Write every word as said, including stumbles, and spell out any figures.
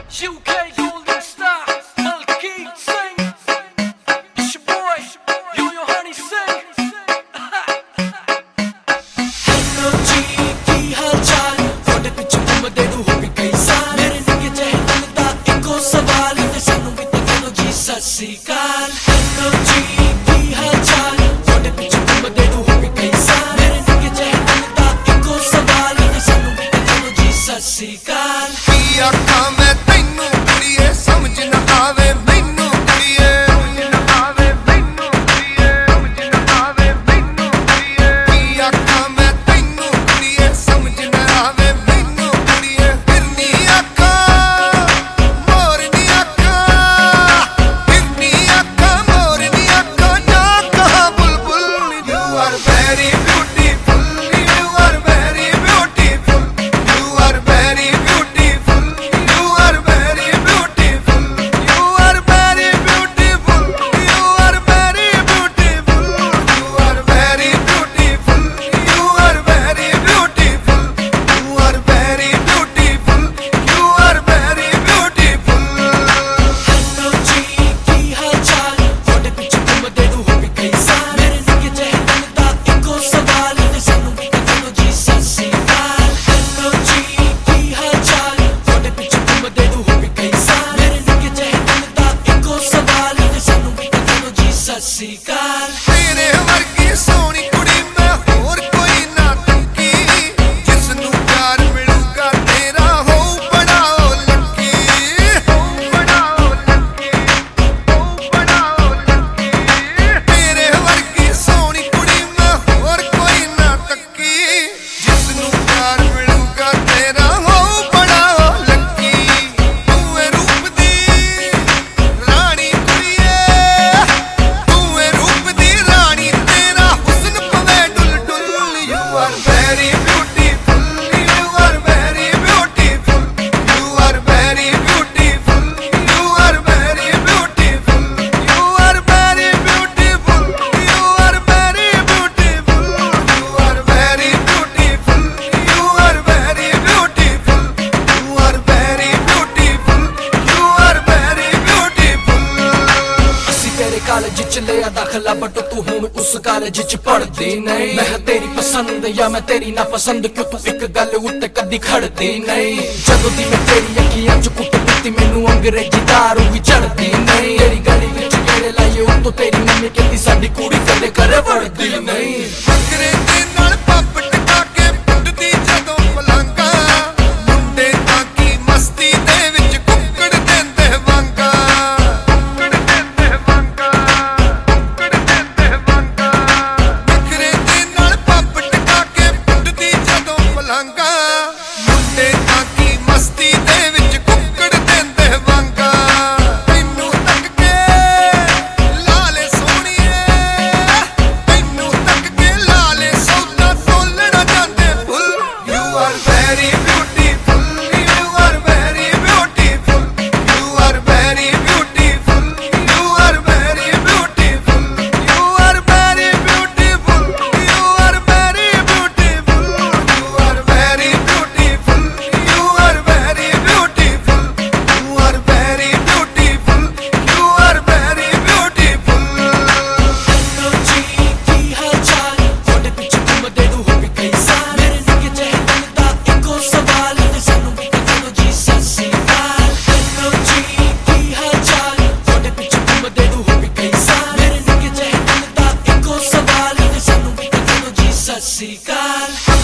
U K Golden Star, Malky Singh. It's your boy, you your honey Singh. Hello जी की हाल चाल थोड़े पिछे घूमदे ਨੂੰ ਹੋ ਗਏ ਕਈ ਸਾਲ ਮੇਰੇ ਨਿੱਕੇ ਜਿਹੇ ਦਿਲ ਦਾ ਇੱਕੋ ਸਵਾਲ ਤੇ ਸਾਨੂੰ ਵੀ ਤਾਂ ਕਹਿ ਲੋ ਜੀ ਸਤਿ ਸ੍ਰੀ ਅਕਾਲ Hello जी की ਹਾਲ ਚਾਲ ਥੋੜੇ ਪਿਛੇ ਘੂਮਦੇ ਨੂੰ ਹੋ ਗਏ ਕਈ ਸਾਲ ਮੇਰੇ ਨਿੱਕੇ ਜਿਹੇ ਦਿਲ ਦਾ ਇੱਕੋ ਸਵਾਲ ਤੇ ਸਾਨੂੰ ਵੀ ਤਾਂ ਕਹਿ ਲੋ ਜੀ ਸਤਿ ਸ੍ਰੀ ਅਕਾਲ ਕੀ ਆਖਾਂ ਮੈਂ ਤੈਨੂੰ ਕੁੜੀਏ ਸਮਝ ਨਾ ਆਵੇ ਮੈਨੂੰ ਕੁੜੀਏ ਸਮਝ ਨਾ ਆਵੇ ਮੈਨੂੰ ਕੁੜੀਏ ਸਮਝ ਨਾ ਆਵੇ ਮੈਨੂੰ ਕੁੜੀਏ ਕੀ ਆਖਾਂ ਮੈਂ ਤੈਨੂੰ ਕੁੜੀਏ ਸਮਝ ਨਾ ਆਵੇ ਮੈਨੂੰ ਕੁੜੀਏ ਫਿਰਨੀ ਅੱਖਾਂ ਮੋਰਨੀ ਅੱਖਾਂ ਫਿਰਨੀ ਅੱਖਾਂ ਮੋਰਨੀ ਅੱਖਾਂ ਨਾ ਕਹਾ ਬੁਲਬੁਲ You are very beautiful You are very beautiful You are very beautiful You are very beautiful You are very beautiful You are very beautiful You are very beautiful You are very beautiful You are very beautiful You are very beautiful Hello जी की हाल चाल थोड़े पिछे घूमदे ਨੂੰ ਹੋ ਗਏ ਕਈ ਸਾਲ ਮੇਰੇ ਨਿੱਕੇ ਜਿਹੇ ਦਿਲ ਦਾ ਇੱਕੋ ਸਵਾਲ ਤੇ ਸਾਨੂੰ ਵੀ ਤਾਂ ਕਹਿ ਲੋ ਜੀ ਸਤਿ ਸ੍ਰੀ ਅਕਾਲ Hello जी की ਹਾਲ ਚਾਲ ਥੋੜੇ ਪਿਛੇ ਘੂਮਦੇ ਨੂੰ ਹੋ ਗਏ ਕਈ ਸਾਲ ਮੇਰੇ ਨਿੱਕੇ ਜਿਹੇ ਦਿਲ ਦਾ ਇੱਕੋ ਸਵਾਲ ਤੇ ਸਾਨੂੰ ਵੀ ਤਾਂ ਕਹਿ ਲੋ ਜੀ ਸਤਿ ਸ੍ਰੀ ਅਕਾਲ ਤੇਰੇ ਵਰਗੀ ਸੋਹਣੀ ਕੁੜੀ ਮੈਂ ਹੋਰ ਕੋਈ ਨਾ ਤੱਕੀ ਜਿਸ ਨੂੰ ਪਿਆਰ ਮਿਲੂਗਾ ਤੇਰਾ ਹੋਊ ਬੜਾ ਓ ਲੱਕੀ ਹੋਊ ਬੜਾ ਓ ਲੱਕੀ ਹੋਊ ਬੜਾ ਓ ਲੱਕੀ ਤੇਰੇ ਵਰਗੀ ਸੋਹਣੀ ਕੁੜੀ ਮੈਂ ਹੋਰ ਕੋਈ ਨਾ ਤੱਕੀ ਜਿਸ ਨੂੰ ਪਿਆਰ ਮਿਲੂਗਾ ਤੇਰਾ ਹੋਊ ਬੜਾ ਓ ਲੱਕੀ ਤੂੰ ਏ ਰੂਪ ਦੀ ਰਾਣੀ ਕੁੜੀਏ ਤੂੰ ਏ ਰੂਪ ਦੀ ਰਾਣੀ ਤੇਰਾ ਹੁਸਨ ਪਵੇ ਡੁੱਲ ਡੁੱਲ You are very beautiful You are very beautiful You are very beautiful You are very beautiful You are very beautiful You are very beautiful You are very beautiful You are very beautiful You are very beautiful You are very beautiful ਅਸੀਂ ਤੇਰੇ college ਚ ਲਿਆ ਦਾਖਲਾ but ਤੂੰ ਹੁਣ ਉਸ college ਚ ਪੜ੍ਹਦੀ ਨਹੀਂ ਮੈਂ ਤੇਰੀ ਪਸੰਦ ਜਾਂ ਮੈਂ ਤੇਰੀ ਨਾ ਪਸੰਦ ਕਿਉਂ ਤੂੰ ਇੱਕ ਗੱਲ ਉੱਤੇ ਕਦੀ ਖੜਦੀ ਨਹੀਂ ਜਦੋਂ ਦੀ ਮੈਂ ਤੇਰੀ ਅੱਖੀਆਂ ਚ ਕੁੱਟ ਦਿੱਤੀ ਮੈਨੂੰ ਅੰਗਰੇਜ਼ੀ ਦਾਰੂ ਵੀ ਚੜਦੀ ਨਹੀਂ ਤੇਰੀ ਗਲੀ ਵਿੱਚ ਗੇੜੇ ਲਾਏ ਉਤੋਂ ਤੇਰੀ ਮੰਮੀ ਕਹਿੰਦੀ ਸਾਡੀ ਕੁੜੀ ਕਦੇ ਘਰੇ ਵੜਦੀ ਨਹੀਂ ਅੰਗਰੇਜ਼ੀ ਨਾਲ ਪੱਪ ਟਕਾ ਕੇ ਪੁੱਟਦੀ ਜਦੋਂ ਪਲੰਗਾ ਮੁੰਡੇ ਤਾਂ ਕੀ ਮਸਤੀ ਦੇ ਵਿੱਚ ਕੁੱਕੜ ਦਿੰਦੇ ਵਾਂਗਾ ਕੁੱਕੜ ਦਿੰਦੇ ਵਾਂਗਾ ਕੁੱਕੜ ਦਿੰਦੇ ਵਾਂਗਾ ਅੰਗਰੇਜ਼ੀ ਨਾਲ ਪੱਪ ਟਕਾ ਕੇ ਪੁੱਟਦੀ ਜਦੋਂ ਪਲੰਗਾ ਮੁੰਡੇ ਤਾਂ ਕੀ ਮਸਤੀ ਦੇ ਵਿੱਚ ਕੁੱਕੜ ਦਿੰਦੇ ਵਾਂਗਾ ਤੈਨੂੰ ਤੱਕ ਕੇ ਲਾਲੇ ਸੋਹਣੀਏ ਤੈਨੂੰ ਤੱਕ ਕੇ ਲਾਲੇ ਸੌਦਾ ਤੋਲਣਾ ਜਾਂਦੇ ਫੁੱਲ You are very beautiful You are very beautiful You are very beautiful You are very beautiful You are very beautiful You are very beautiful You are very beautiful You are very beautiful You are very beautiful You are very beautiful Hello जी की हाल चाल थोड़े पिछे घूमदे ਨੂੰ ਹੋ ਗਏ ਕਈ ਸਾਲ ਮੇਰੇ ਨਿੱਕੇ ਜਿਹੇ ਦਿਲ ਦਾ ਇੱਕੋ ਸਵਾਲ ਤੇ ਸਾਨੂੰ ਵੀ ਤਾਂ ਕਹਿ ਲੋ ਜੀ ਸਤਿ ਸ੍ਰੀ ਅਕਾਲ Hello जी की ਹਾਲ ਚਾਲ ਥੋੜੇ ਪਿਛੇ ਘੂਮਦੇ ਨੂੰ ਹੋ ਗਏ ਕਈ ਸਾਲ ਮੇਰੇ ਨਿੱਕੇ ਜਿਹੇ ਦਿਲ ਦਾ ਇੱਕੋ ਸਵਾਲ ਤੇ ਸਾਨੂੰ ਵੀ ਤਾਂ ਕਹਿ ਲੋ ਜੀ ਸਤਿ ਸ੍ਰੀ ਅਕਾਲ